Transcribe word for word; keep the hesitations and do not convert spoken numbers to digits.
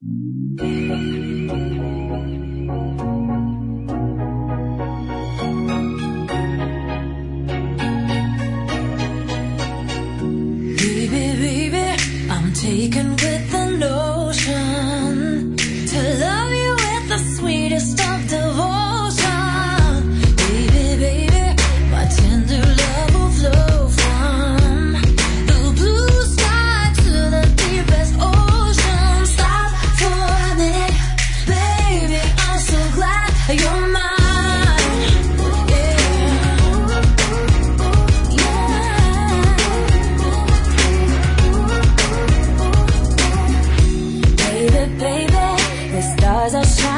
Taken with the notion to love you with the sweetest of devotion. Baby, baby, my tender love will flow from the blue sky to the deepest ocean. Stop for a minute, baby, I'm so glad you're mine. Baby, the stars are shining.